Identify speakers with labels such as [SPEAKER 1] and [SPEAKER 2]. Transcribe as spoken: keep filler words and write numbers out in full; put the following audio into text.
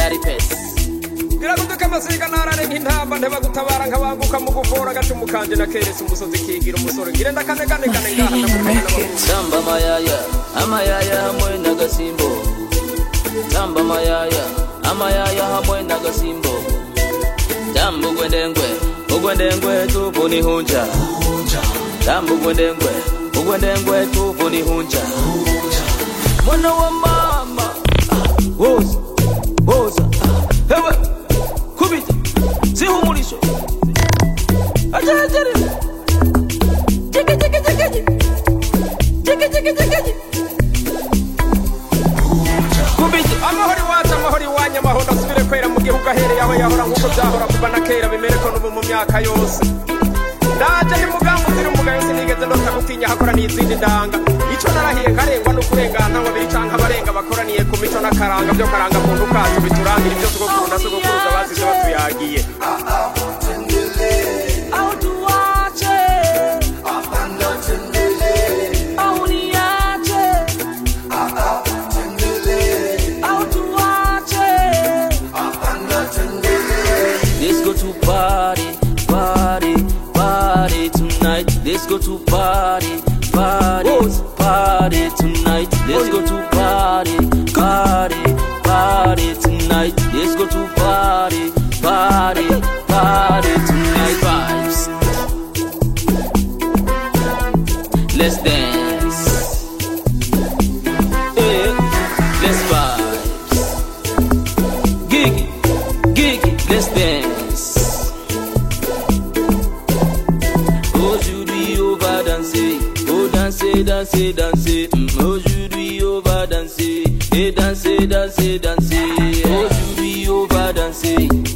[SPEAKER 1] Yari pes
[SPEAKER 2] Biragutuka amasiga narare nk'intamba nteba gutabara nkabanguka mu gufora gacumu kanje nakeretse umusozi kigira umusore ngire ndakane kane kane ngaha
[SPEAKER 1] Tamba mayaya amayaya hamwe n'agasimbo Tamba mayaya amayaya hamwe n'agasimbo Tamba gwendengwe ugwendengwe tuvuni hunja Tamba gwendengwe ugwendengwe tuvuni hunja Mwana wa mama Woza Woza Hewe Kubita Zihumulisho Ajara ajara Jiki jiki jiki Jiki jiki jiki Kubita
[SPEAKER 2] Amahori wacu amahori wanya mahondo asubire kwera mu gihugu ahereye aho yahora nkuko byahora kuva na kera bimereko n'ubu mu myaka yose Ndaje ni mugambo ziri umugayo sinigeze ndota gutinya hakoraniye izindi ndanga Ico narahiye karengwa no kurengana ngo biri canka barenga bakoraniye ku mico n'akaranga byo karanga muntu kacu biturangira ibyo tugokunda so gukuruza basize batuyagiye
[SPEAKER 1] Let's go to party, party, party tonight. Let's go to party, party, party tonight. Let's go to party, party, party tonight. Let's go to party, party, party tonight. Vibes. Let's dance. Yeah, let's vibes. Gigi, gigi, let's dance. Aujourd'hui on va danser, oh danser, danser, danser. Mm, aujourd'hui on va danser, et danser, danser, danser. Aujourd'hui on va danser.